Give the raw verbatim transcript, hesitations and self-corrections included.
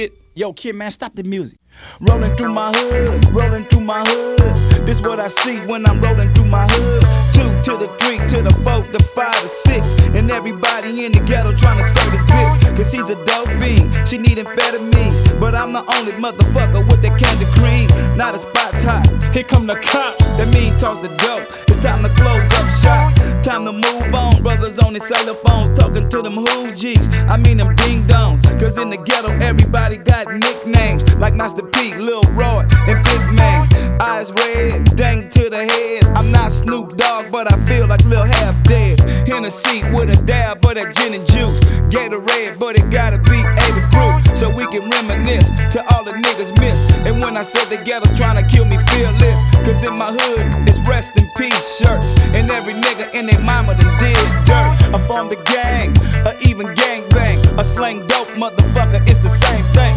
Yo, kid, man, stop the music. Rolling through my hood, rolling through my hood. This what I see when I'm rolling through my hood. Two to the three, to the four, the five, the six. And everybody in the ghetto trying to save this bitch. Cause she's a dope fiend, she need amphetamines. But I'm the only motherfucker with that candy cream. Now the spot's hot, Here come the cops. that mean toss the dope. It's time to close up shop, time to move on. Brothers on their cellular phones talking to them hoogies. I mean them ding dongs. Cause in the ghetto everybody got nicknames like Master P, Lil Roy, and Big Man. Eyes red, dang to the head. I'm not Snoop Dogg, but I feel like Lil Half Dead. In a seat with a dab of that gin and juice. Gatorade, but it gotta be eighty proof, so we can reminisce to all the niggas miss. And when I said the ghetto's trying to kill me, feel it. Cause in my hood, it's rest in peace shirt. And every nigga in their mama done did dirt. I formed a gang, or even gang bang. A slang dope motherfucker, it's the same thing.